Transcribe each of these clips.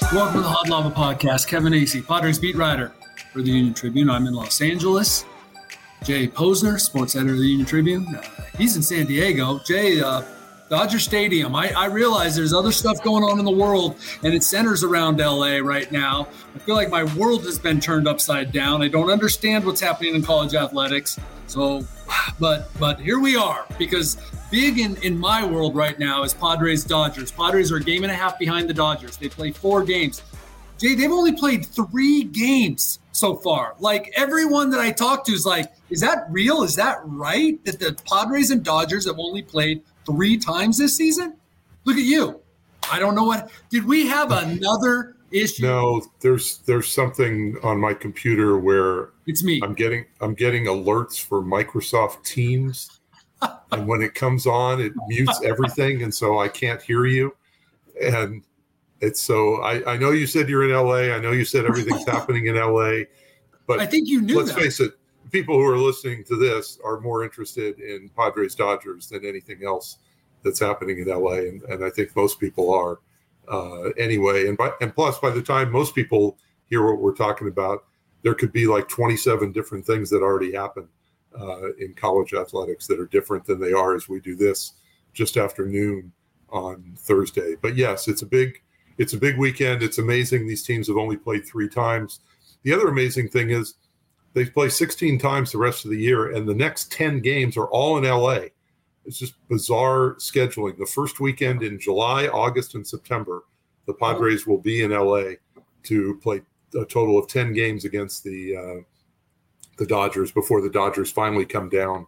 Welcome to the Hot Lava Podcast. Kevin Acee, Padres beat writer for the Union Tribune. I'm in Los Angeles. Jay Posner, sports editor of the Union Tribune. He's in San Diego. Jay, Dodger Stadium. I realize there's other stuff going on in the world, and it centers around LA right now. I feel like my world has been turned upside down. I don't understand what's happening in college athletics. So, but here we are, because big in my world right now is Padres-Dodgers. Padres are a game and a half behind the Dodgers. They play 4 games. Jay, they've only played 3 games so far. Like, everyone that I talk to is like, is that real? Is that right? That the Padres and Dodgers have only played 3 times this season? Look at you. I don't know what. Did we have another issue? No, there's something on my computer where it's me. I'm getting alerts for Microsoft Teams, and when it comes on, it mutes everything, and so I can't hear you. And it's so I know you said you're in LA. I know you said everything's happening in LA, but I think you knew. Let's face it. People who are listening to this are more interested in Padres Dodgers than anything else that's happening in LA, and I think most people are anyway. And plus, by the time most people hear what we're talking about, there could be like 27 different things that already happened in college athletics that are different than they are as we do this just after noon on Thursday. But yes, it's a big weekend. It's amazing. These teams have only played 3 times. The other amazing thing is they play 16 times the rest of the year, and the next 10 games are all in LA. It's just bizarre scheduling. The first weekend in July, August, and September, the Padres will be in LA to play a total of 10 games against the Dodgers before the Dodgers finally come down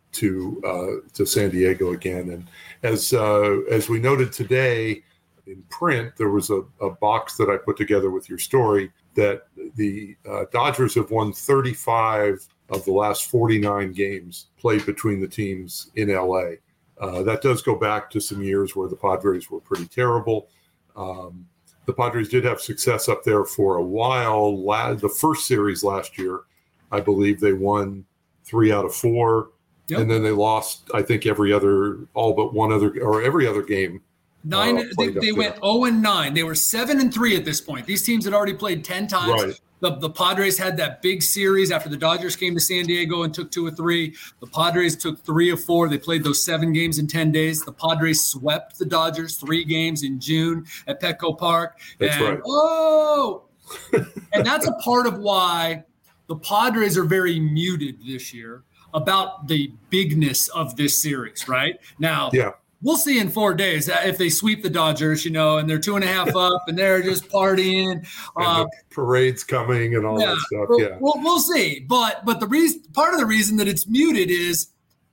to San Diego again. And as we noted today in print, there was a box that I put together with your story that the Dodgers have won 35 of the last 49 games played between the teams in LA. That does go back to some years where the Padres were pretty terrible. The Padres did have success up there for a while. The first series last year, I believe they won 3 out of 4. Yep. And then they lost, I think, every other game. 9. They went 0-9. They were 7-3 at this point. These teams had already played 10 times. Right. The Padres had that big series after the Dodgers came to San Diego and took 2 of 3. The Padres took 3 of 4. They played those 7 games in 10 days. The Padres swept the Dodgers 3 games in June at Petco Park. That's right. And that's a part of why the Padres are very muted this year about the bigness of this series, right? Now, yeah. We'll see in 4 days if they sweep the Dodgers, and they're 2.5 up and they're just partying. And the parade's coming and all that stuff. Yeah, we'll see. But the part of the reason that it's muted is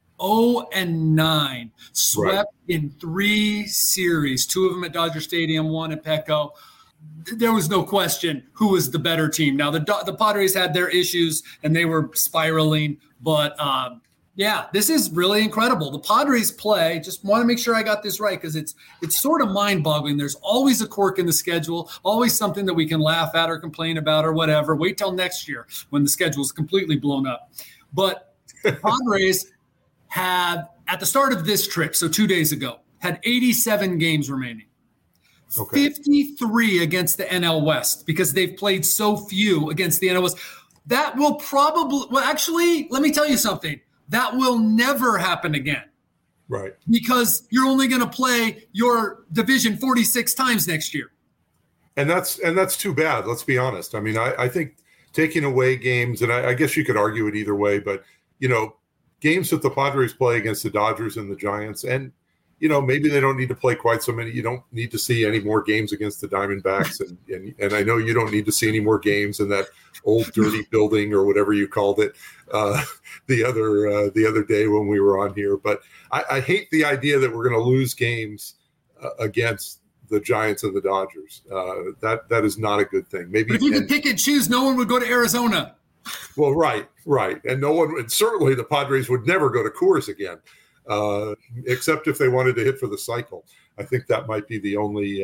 0-9, swept in 3 series, 2 of them at Dodger Stadium, 1 at Petco. There was no question who was the better team. Now the Padres had their issues and they were spiraling, but. Yeah, this is really incredible. The Padres play, just want to make sure I got this right because it's sort of mind-boggling. There's always a quirk in the schedule, always something that we can laugh at or complain about or whatever. Wait till next year when the schedule is completely blown up. But the Padres have, at the start of this trip, so 2 days ago, had 87 games remaining. Okay. 53 against the NL West because they've played so few against the NL West. That will probably – well, actually, let me tell you something. That will never happen again. Right. Because you're only going to play your division 46 times next year. And that's too bad, let's be honest. I mean, I think taking away games, and I guess you could argue it either way, but, games that the Padres play against the Dodgers and the Giants, and, maybe they don't need to play quite so many. You don't need to see any more games against the Diamondbacks. And I know you don't need to see any more games in that old dirty building or whatever you called it the other day when we were on here. But I hate the idea that we're going to lose games against the Giants and the Dodgers. That is not a good thing. Maybe but if you could pick and choose, no one would go to Arizona. Well, right. And certainly the Padres would never go to Coors again. Except if they wanted to hit for the cycle. I think that might be the only.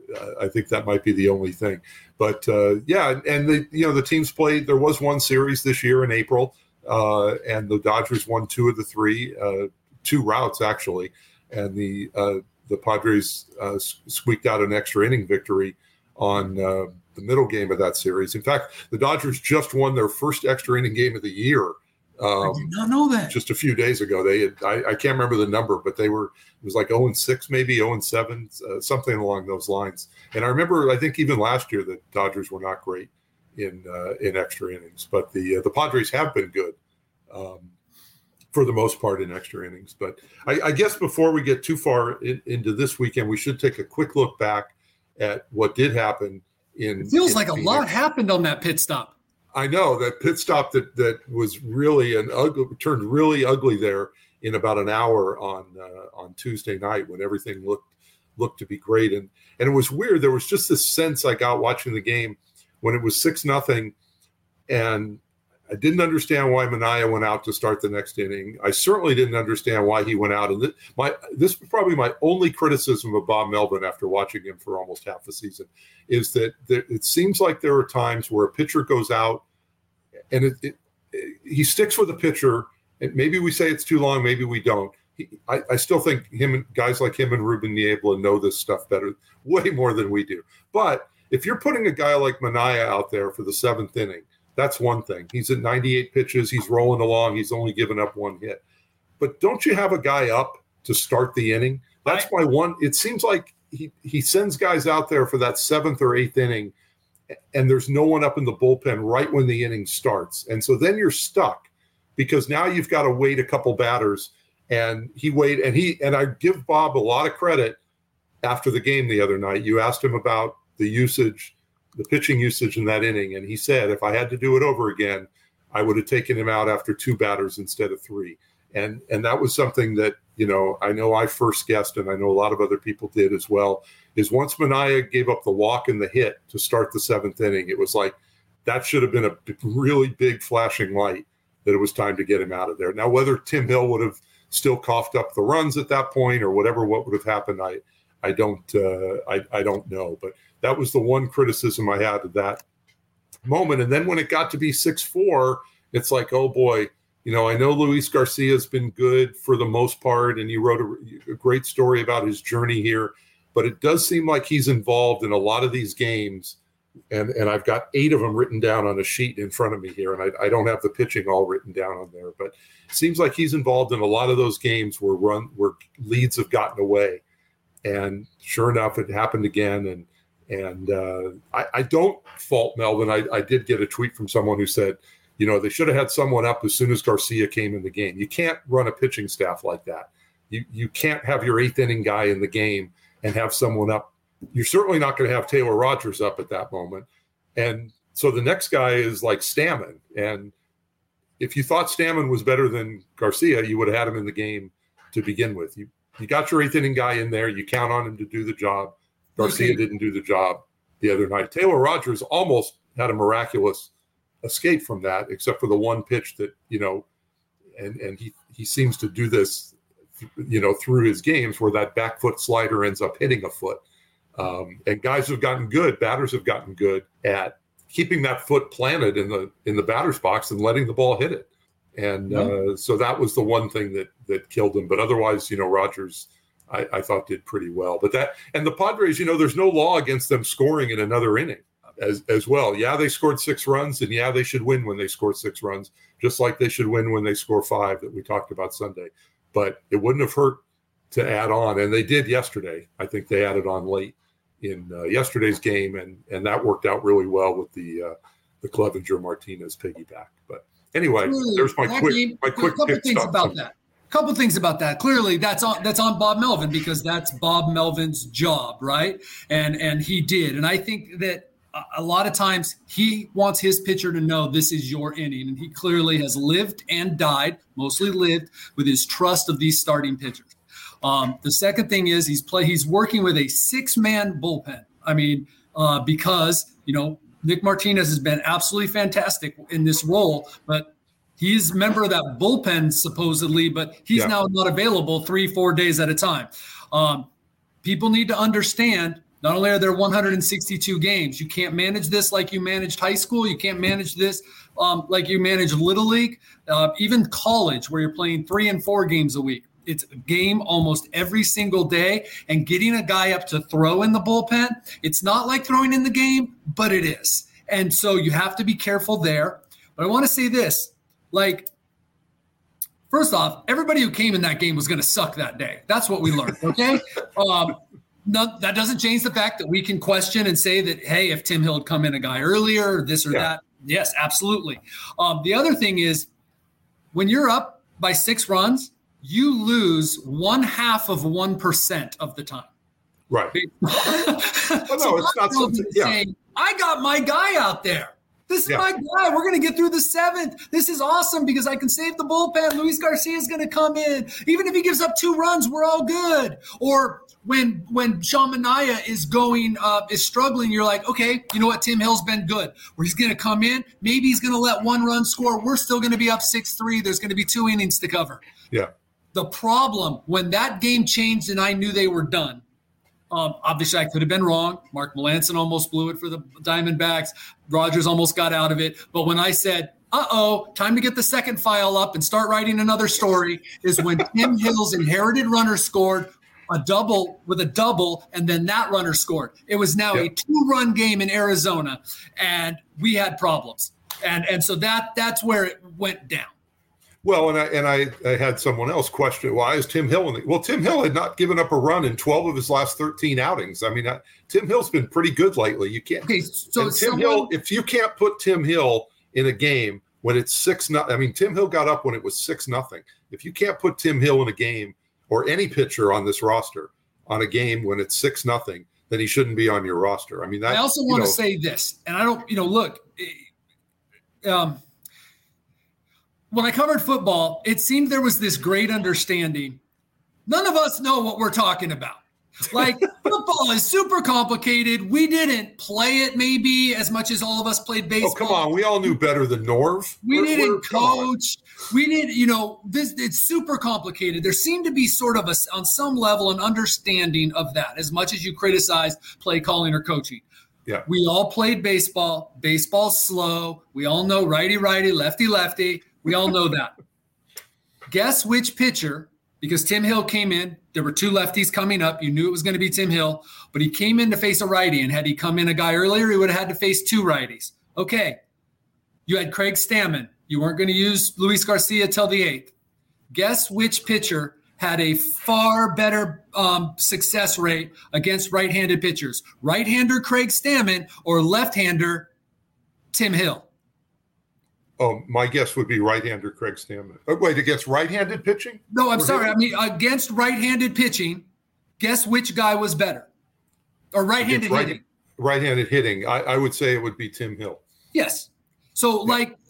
Thing. But and the teams played. There was one series this year in April, and the Dodgers won 2 of the 3, 2 routes actually, and the Padres squeaked out an extra inning victory on the middle game of that series. In fact, the Dodgers just won their first extra inning game of the year. I did not know that. Just a few days ago. They had, I can't remember the number, but it was like 0-6, maybe 0-7, something along those lines. And I remember, I think even last year, the Dodgers were not great in extra innings, but the Padres have been good for the most part in extra innings. But I guess before we get too far into this weekend, we should take a quick look back at what did happen in. It feels like Phoenix. A lot happened on that pit stop. I know that pit stop that was really turned really ugly there in about an hour on Tuesday night when everything looked to be great, and it was weird. There was just this sense I got watching the game when it was 6-0, and I didn't understand why Manaea went out to start the next inning. I certainly didn't understand why he went out. And this was probably my only criticism of Bob Melvin after watching him for almost half a season, is that it seems like there are times where a pitcher goes out and he sticks with a pitcher. And maybe we say it's too long, maybe we don't. I still think guys like him and Ruben Niebla know this stuff better, way more than we do. But if you're putting a guy like Manaea out there for the 7th inning, that's one thing. He's at 98 pitches. He's rolling along. He's only given up one hit. But don't you have a guy up to start the inning? That's my one. It seems like he sends guys out there for that 7th or 8th inning, and there's no one up in the bullpen right when the inning starts. And so then you're stuck because now you've got to wait a couple batters. And he waited. And I give Bob a lot of credit after the game the other night. You asked him about the usage, the pitching usage in that inning. And he said, if I had to do it over again, I would have taken him out after 2 batters instead of 3. And that was something that, I know I first guessed, and I know a lot of other people did as well, is once Manaea gave up the walk and the hit to start the 7th inning, it was like that should have been a really big flashing light that it was time to get him out of there. Now, whether Tim Hill would have still coughed up the runs at that point or what would have happened, I don't know. But that was the one criticism I had of that moment. And then when it got to be 6-4, it's like, oh boy, I know Luis Garcia has been good for the most part, and you wrote a great story about his journey here, but it does seem like he's involved in a lot of these games. And I've got 8 of them written down on a sheet in front of me here, and I don't have the pitching all written down on there, but it seems like he's involved in a lot of those games where leads have gotten away. And sure enough, it happened again. And I don't fault Melvin. I did get a tweet from someone who said, they should have had someone up as soon as Garcia came in the game. You can't run a pitching staff like that. You can't have your 8th inning guy in the game and have someone up. You're certainly not going to have Taylor Rogers up at that moment. And so the next guy is like Stammen. And if you thought Stammen was better than Garcia, you would have had him in the game to begin with. You got your 8th inning guy in there. You count on him to do the job. Garcia didn't do the job the other night. Taylor Rogers almost had a miraculous escape from that, except for the one pitch that, and he seems to do this, through his games where that back foot slider ends up hitting a foot. And guys have gotten good, batters have gotten good at keeping that foot planted in the batter's box and letting the ball hit it. And so that was the one thing that killed him. But otherwise, Rogers, I thought did pretty well. But and the Padres, there's no law against them scoring in another inning as well. Yeah, they scored 6 runs, and yeah, they should win when they score 6 runs, just like they should win when they score 5 that we talked about Sunday. But it wouldn't have hurt to add on, and they did yesterday. I think they added on late in yesterday's game, and that worked out really well with the Clevenger Martinez piggyback. But anyway, there's my quick couple things about that. Couple things about that. Clearly, that's on Bob Melvin, because that's Bob Melvin's job, right? And he did. And I think that a lot of times he wants his pitcher to know this is your inning, and he clearly has lived and died, mostly lived, with his trust of these starting pitchers. The second thing is he's working with a 6-man bullpen. I mean, because Nick Martinez has been absolutely fantastic in this role, but he's a member of that bullpen supposedly, but he's now not available 3-4 days at a time. People need to understand, not only are there 162 games, you can't manage this like you managed high school. You can't manage this like you managed Little League, even college, where you're playing 3 and 4 games a week. it's a game almost every single day, and getting a guy up to throw in the bullpen, it's not like throwing in the game, but it is. And so you have to be careful there. But I want to say this, like, first off, everybody who came in that game was going to suck that day. That's what we learned, okay? No, that doesn't change the fact that we can question and say that, hey, if Tim Hill had come in a guy earlier, or this or that, yes, absolutely. The other thing is, when you're up by 6 runs, you lose 0.5% of the time. Right. So it's not something. Saying, I got my guy out there. This is my guy. We're going to get through the 7th. This is awesome because I can save the bullpen. Luis Garcia is going to come in. Even if he gives up 2 runs, we're all good. Or when Sean Manaea is struggling, you're like, okay, you know what? Tim Hill's been good. Where he's going to come in. Maybe he's going to let 1 run score. We're still going to be up 6-3. There's going to be 2 innings to cover. Yeah. The problem, when that game changed and I knew they were done, obviously, I could have been wrong. Mark Melancon almost blew it for the Diamondbacks. Rogers almost got out of it. But when I said, time to get the second file up and start writing another story, is when Tim Hill's inherited runner scored a double, and then that runner scored. It was now a 2-run game in Arizona, and we had problems. And so that's where it went down. Well, and I had someone else question, why is Tim Hill Tim Hill had not given up a run in 12 of his last 13 outings. I mean, Tim Hill's been pretty good lately. You can't. Okay, so Hill, if you can't put Tim Hill in a game when it's 6-0, I mean, Tim Hill got up when it was 6-0. If you can't put Tim Hill in a game, or any pitcher on this roster on a game when it's 6-0, then he shouldn't be on your roster. I mean, I also want to say this, and I don't, look. When I covered football, it seemed there was this great understanding. None of us know what we're talking about. Like, football is super complicated. We didn't play it maybe as much as all of us played baseball. Oh, come on. We all knew better than Norv. We didn't coach. We didn't, it's super complicated. There seemed to be sort of on some level, an understanding of that, as much as you criticize play calling or coaching. Yeah. We all played baseball. Baseball's slow. We all know righty-righty, lefty-lefty. We all know that. Guess which pitcher, because Tim Hill came in, there were 2 lefties coming up. You knew it was going to be Tim Hill, but he came in to face a righty, and had he come in a guy earlier, he would have had to face 2 righties. Okay. You had Craig Stammen. You weren't going to use Luis Garcia till the 8th. Guess which pitcher had a far better success rate against right-handed pitchers? Right-hander Craig Stammen or left-hander Tim Hill? Oh, my guess would be right-hander Craig Stammen. Oh, wait, against right-handed pitching? No, I'm sorry. I mean, against right-handed pitching, guess which guy was better? Or right-handed hitting? Right-handed hitting. I would say it would be Tim Hill. Yes. So,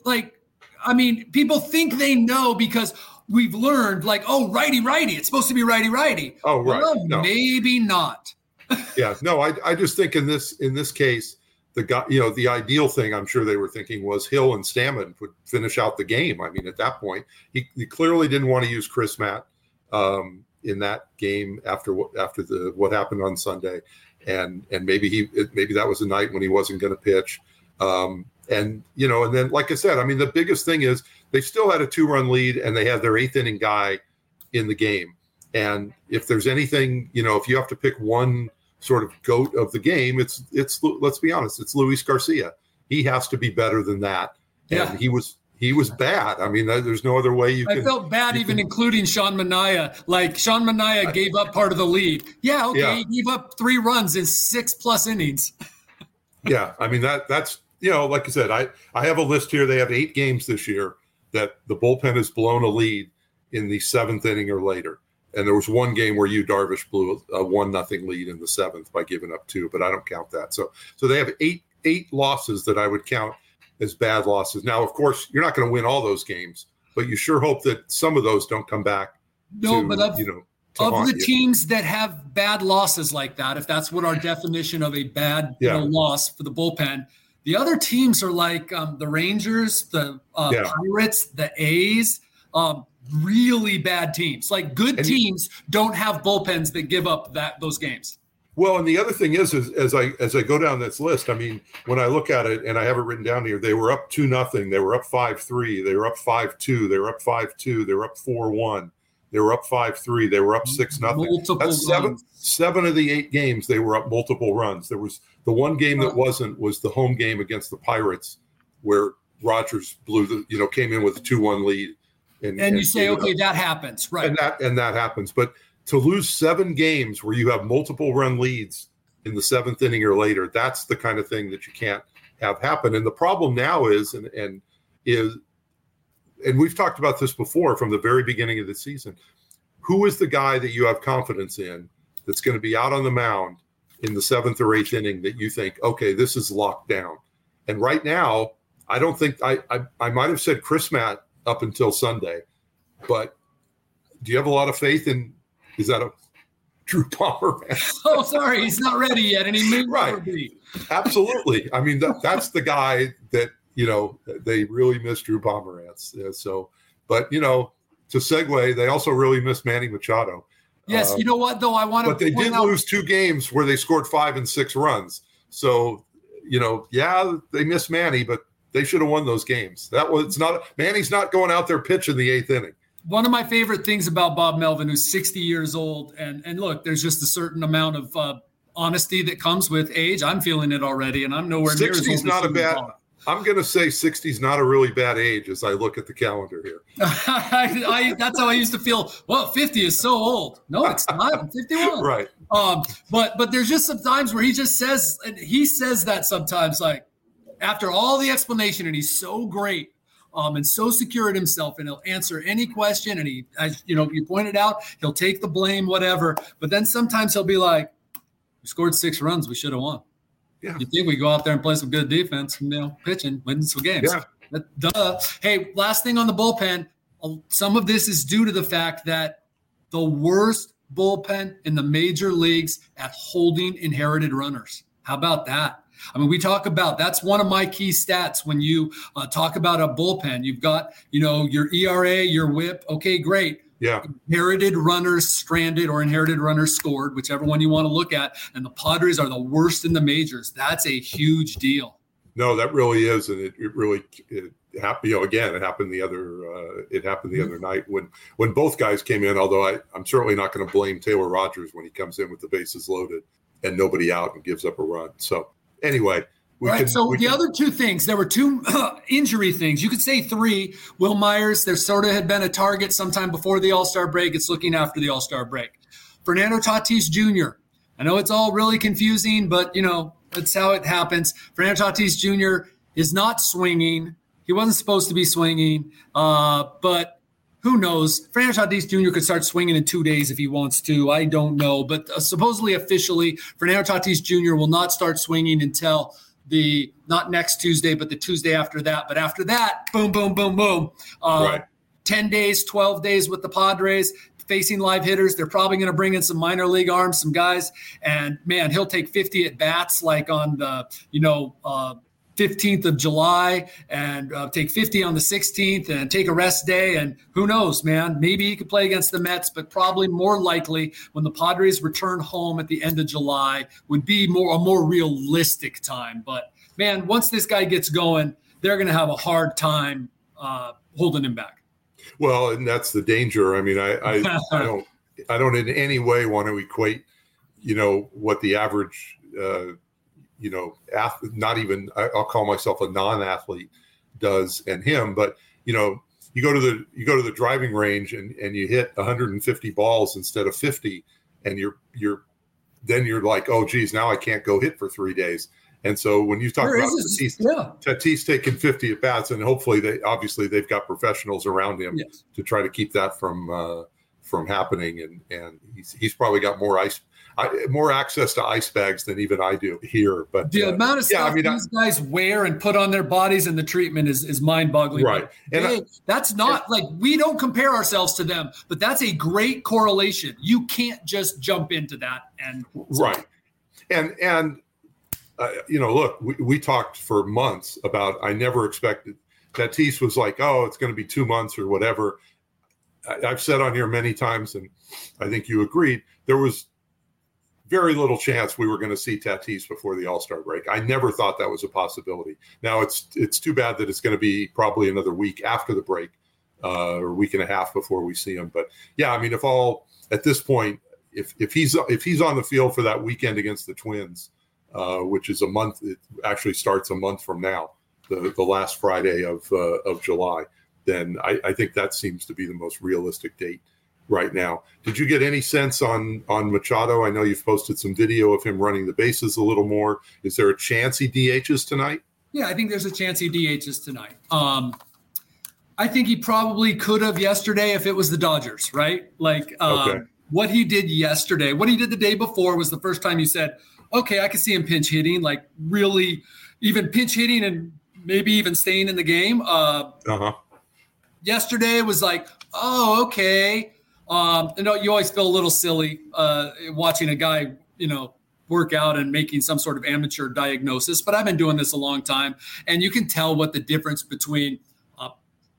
I mean, people think they know because we've learned, righty-righty. It's supposed to be righty-righty. Oh, right. Well, no. Maybe not. Yeah. No, I just think in this case, the guy, the ideal thing I'm sure they were thinking was Hill and Stammen would finish out the game. I mean, at that point, he clearly didn't want to use Chris Matt in that game after what happened on Sunday, and maybe that was a night when he wasn't going to pitch. And then, like I said, I mean, the biggest thing is they still had a 2-run lead and they had their 8th inning guy in the game. And if there's anything, if you have to pick one sort of goat of the game, it's let's be honest, it's Luis Garcia. He has to be better than that. And he was bad. I mean, there's no other way I felt bad including Sean Manaea. Like, Sean Manaea gave up part of the lead. Yeah, okay, he gave up 3 runs in 6+ innings. Yeah, I mean, that's, like I said, I have a list here. They have 8 games this year that the bullpen has blown a lead in the 7th inning or later. And there was one game where Darvish blew a 1-0 lead in the 7th by giving up 2, but I don't count that. So they have eight losses that I would count as bad losses. Now, of course, you're not going to win all those games, but you sure hope that some of those don't come back. No, but of the teams that have bad losses like that, if that's what our definition of a bad loss for the bullpen, the other teams are like the Rangers, the Pirates, the A's, really bad teams. Like, good teams don't have bullpens that give up those games. Well, and the other thing is as I go down this list, I mean, when I look at it, and I have it written down here, they were up 2-0, they were up 5-3, they were up 5-2, they were up 5-2, they were up 4-1. They were up 5-3. They were up 6-0. That's seven of the 8 games they were up multiple runs. There was the one game that was the home game against the Pirates, where Rogers came in with a 2-1 lead. And you say, okay, that happens, right? And that happens. But to lose 7 games where you have multiple run leads in the 7th inning or later, that's the kind of thing that you can't have happen. And the problem now is, and we've talked about this before from the very beginning of the season, who is the guy that you have confidence in that's going to be out on the mound in the 7th or 8th inning that you think, okay, this is locked down? And right now, I don't think I might have said Chris Matt up until Sunday, but do you have a lot of faith in, is that a Drew Pomeranz? Oh, sorry, he's not ready yet, and he may never be. Absolutely. I mean, that's the guy that, they really miss Drew Pomeranz. But to segue, they also really miss Manny Machado. Yes, you know what, though? But they did lose 2 games where they scored 5 and 6 runs. So, they miss Manny, but they should have won those games. Manny's not going out there pitching the 8th inning. One of my favorite things about Bob Melvin, who's 60 years old, and look, there's just a certain amount of honesty that comes with age. I'm feeling it already, and I'm nowhere near as old as not a bad. I'm going to say 60 is not a really bad age as I look at the calendar here. That's how I used to feel. Well, 50 is so old. No, it's not. I'm 51. Right. But there's just some times where he just says, and he says that sometimes, like after all the explanation, and he's so great. And so secure in himself, and he'll answer any question. And he, as you pointed out, he'll take the blame, whatever. But then sometimes he'll be like, "We scored 6 runs. We should have won." Yeah. You think we go out there and play some good defense, pitching, win some games? Yeah. Duh. Hey, last thing on the bullpen. Some of this is due to the fact that the worst bullpen in the major leagues at holding inherited runners. How about that? I mean, we talk about, that's one of my key stats when you talk about a bullpen. You've got, your ERA, your WHIP. Okay, great. Yeah. Inherited runners stranded or inherited runners scored, whichever one you want to look at. And the Padres are the worst in the majors. That's a huge deal. No, that really is. And it happened, again, it happened the other night when both guys came in, although I'm certainly not going to blame Taylor Rogers when he comes in with the bases loaded and nobody out and gives up a run. So, anyway, the other 2 things, there were 2 injury things. You could say 3. Will Myers, there sort of had been a target sometime before the All-Star break. It's looking after the All-Star break. Fernando Tatis Jr. I know it's all really confusing, but, that's how it happens. Fernando Tatis Jr. is not swinging. He wasn't supposed to be swinging, but who knows? Fernando Tatis Jr. could start swinging in 2 days if he wants to. I don't know. But supposedly, officially, Fernando Tatis Jr. will not start swinging until not next Tuesday, but the Tuesday after that. But after that, boom, boom, boom, boom. 10 days, 12 days with the Padres facing live hitters. They're probably going to bring in some minor league arms, some guys. And, man, he'll take 50 at-bats like on the, 15th of July and take 50 on the 16th and take a rest day. And who knows, man, maybe he could play against the Mets, but probably more likely when the Padres return home at the end of July would be a more realistic time. But man, once this guy gets going, they're going to have a hard time holding him back. Well, and that's the danger. I mean, I don't in any way want to equate, what the average, not even, I'll call myself a non-athlete does and him, but you go to the driving range and you hit 150 balls instead of 50, and you're like, oh geez, now I can't go hit for 3 days. And so when you talk about Tatis taking 50 at bats, and hopefully they've got professionals around him to try to keep that from happening, and he's probably got more access to ice bags than even I do here. But the amount of stuff these guys wear and put on their bodies and the treatment is mind-boggling. Right. And that's not like, we don't compare ourselves to them, but that's a great correlation. You can't just jump into that. And right. And look, we talked for months about, I never expected, Tatis was like, oh, it's going to be 2 months or whatever. I've said on here many times, and I think you agreed, there was very little chance we were going to see Tatis before the All-Star break. I never thought that was a possibility. Now it's too bad that it's going to be probably another week after the break or a week and a half before we see him. But yeah, I mean, at this point, if he's on the field for that weekend against the Twins, which is a month, it actually starts a month from now, the last Friday of July, then I think that seems to be the most realistic date right now. Did you get any sense on Machado? I know you've posted some video of him running the bases a little more. Is there a chance he DHs tonight? Yeah, I think there's a chance he DHs tonight. I think he probably could have yesterday if it was the Dodgers, right? Like Okay. What he did yesterday, what he did the day before was the first time you said, okay, I can see him pinch hitting, like really even pinch hitting and maybe even staying in the game. Yesterday was like, oh, okay. You always feel a little silly watching a guy, work out and making some sort of amateur diagnosis. But I've been doing this a long time, and you can tell what the difference between a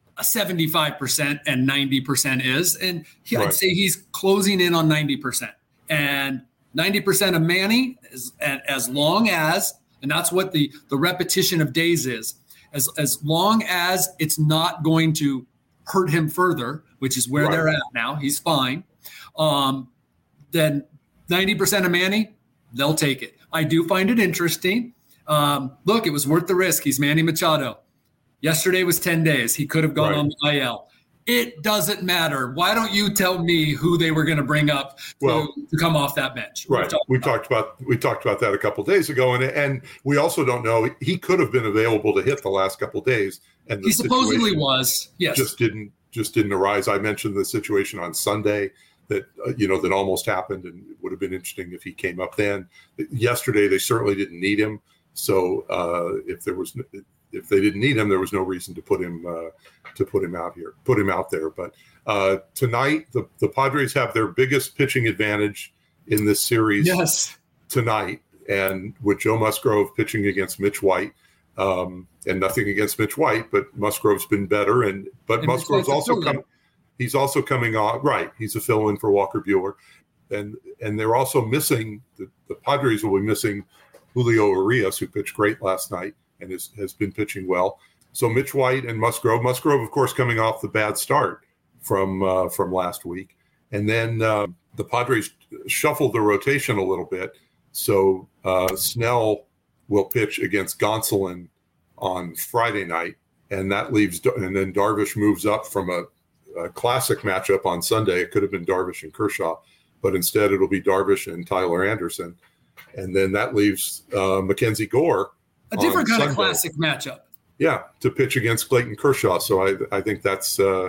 75% and 90% is. And Right. I'd say he's closing in on 90%. And 90% of Manny is as long as, and that's what the repetition of days is, as long as it's not going to hurt him further, which is where Right. they're at now. He's fine. Then 90% of Manny, they'll take it. I do find it interesting. Look, it was worth the risk. He's Manny Machado. Yesterday was 10 days. He could have gone Right. on the IL. It doesn't matter. Why don't you tell me who they were going to bring up to come off that bench? Right. We talked about that a couple of days ago, and we also don't know. He could have been available to hit the last couple of days, and He supposedly was. Yes. Just didn't arise. I mentioned the situation on Sunday that that almost happened, and it would have been interesting if he came up then. Yesterday they certainly didn't need him, so if they didn't need him, there was no reason to put him out there. But tonight, the Padres have their biggest pitching advantage in this series. Yes. Tonight, and with Joe Musgrove pitching against Mitch White, and nothing against Mitch White, but Musgrove's been better, but Musgrove's he's also coming on. Right, he's a fill-in for Walker Buehler, and they're also missing the Padres will be missing Julio Urias, who pitched great last night and has been pitching well. So Mitch White and Musgrove, of course, coming off the bad start from last week. And then the Padres shuffled the rotation a little bit. So Snell will pitch against Gonsolin on Friday night. And that leaves, and then Darvish moves up from a classic matchup on Sunday. It could have been Darvish and Kershaw, but instead it'll be Darvish and Tyler Anderson. And then that leaves Mackenzie Gore. A different kind Sunday. of classic matchup. Yeah, to pitch against Clayton Kershaw. So I think that's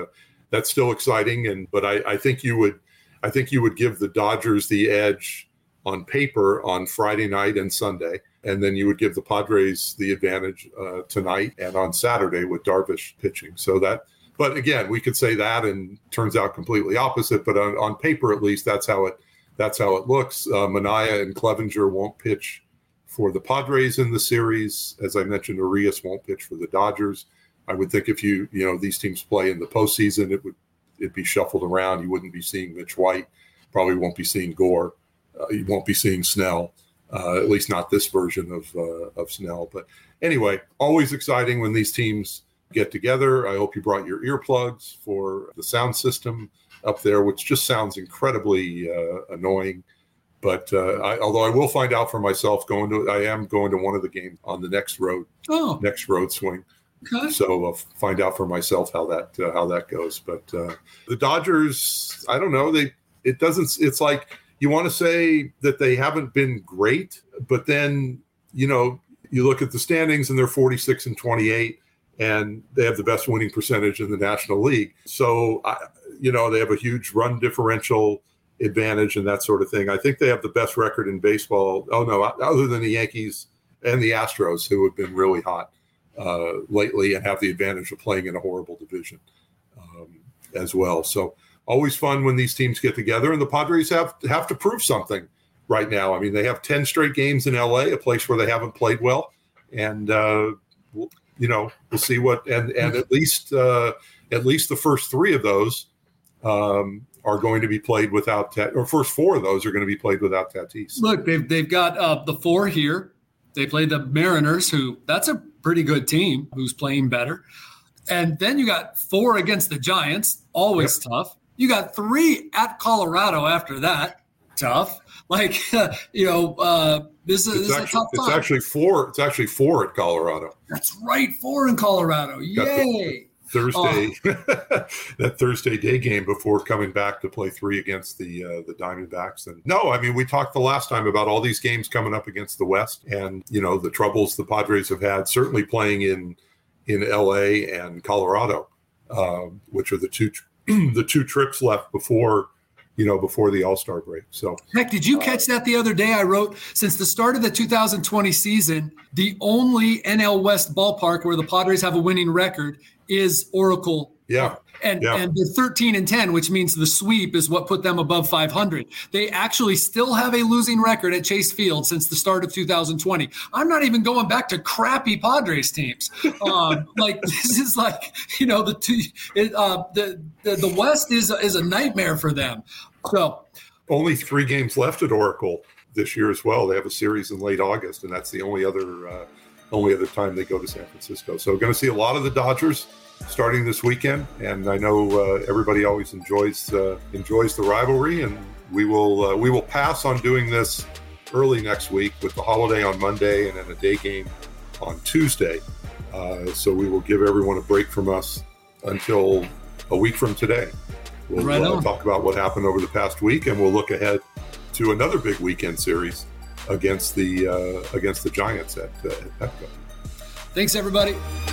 still exciting. But I think you would give the Dodgers the edge on paper on Friday night and Sunday, and then you would give the Padres the advantage tonight and on Saturday with Darvish pitching. But again, we could say that and turns out completely opposite. But on paper, at least, that's how it looks. Manaea and Clevenger won't pitch for the Padres in the series. As I mentioned, Urias won't pitch for the Dodgers. I would think if these teams play in the postseason, it'd be shuffled around. You wouldn't be seeing Mitch White, probably won't be seeing Gore. You won't be seeing Snell, at least not this version of Snell. But anyway, always exciting when these teams get together. I hope you brought your earplugs for the sound system up there, which just sounds incredibly annoying. But although I will find out for myself, I am going to one of the games on the next road swing. Okay. So I'll find out for myself how that goes. But the Dodgers, I don't know. It's like you want to say that they haven't been great, but then you look at the standings and they're 46-28, and they have the best winning percentage in the National League. So they have a huge run differential advantage and that sort of thing. I think they have the best record in baseball. Oh no, other than the Yankees and the Astros, who have been really hot lately and have the advantage of playing in a horrible division as well. So always fun when these teams get together, and the Padres have to prove something right now. I mean, they have 10 straight games in LA, a place where they haven't played well, and we'll see what. And at least the first three of those are going to be played without or first four of those are going to be played without Tatis. Look, they've got the four here. They played the Mariners, that's a pretty good team who's playing better. And then you got 4 against the Giants, always tough. You got 3 at Colorado after that, tough. Like, this is a tough time. It's actually 4. It's actually 4 at Colorado. That's right, 4 in Colorado. Yay! Thursday, that Thursday day game before coming back to play 3 against the Diamondbacks. And no, I mean, we talked the last time about all these games coming up against the West, and the troubles the Padres have had, certainly playing in LA and Colorado, which are the two trips left before the All-Star break. So, heck, did you catch that the other day? I wrote, since the start of the 2020 season, the only NL West ballpark where the Padres have a winning record is Oracle. Yeah. And they're 13-10, which means the sweep is what put them above 500. They actually still have a losing record at Chase Field since the start of 2020. I'm not even going back to crappy Padres teams. This is like, the West is a nightmare for them. So only 3 games left at Oracle this year as well. They have a series in late August, and that's the only other time they go to San Francisco. So going to see a lot of the Dodgers starting this weekend, and I know everybody always enjoys the rivalry, and we will pass on doing this early next week with the holiday on Monday and then a day game on Tuesday. So we will give everyone a break from us until a week from today. We'll talk about what happened over the past week, and we'll look ahead to another big weekend series against the Giants at Petco. Thanks, everybody.